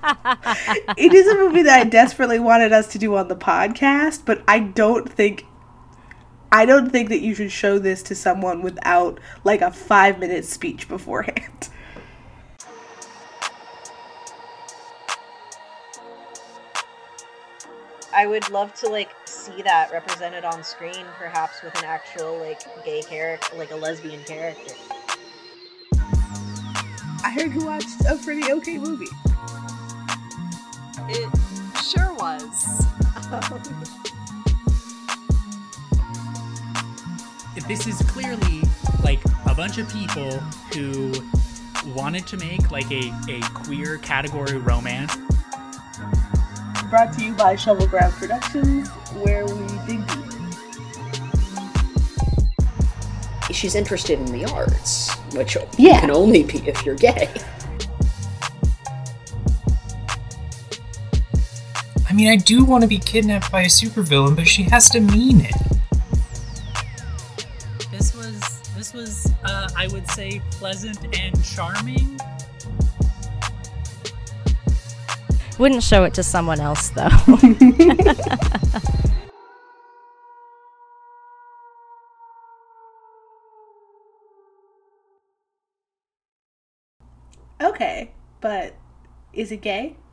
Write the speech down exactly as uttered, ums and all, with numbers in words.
It is a movie that I desperately wanted us to do on the podcast, but I don't think I don't think that you should show this to someone without like a five minute speech beforehand. I would love to like see that represented on screen, perhaps with an actual like gay character, like a lesbian character. I heard you watched a pretty okay movie. It sure was. This is clearly like a bunch of people who wanted to make like a, a queer category romance. Brought to you by Shovelgrab Productions, where we dig deep. She's interested in the arts, which Yeah. you can only be if you're gay. I mean, I do want to be kidnapped by a supervillain, but she has to mean it. This was, this was, uh, I would say, pleasant and charming. Wouldn't show it to someone else, though. Okay, but is it gay?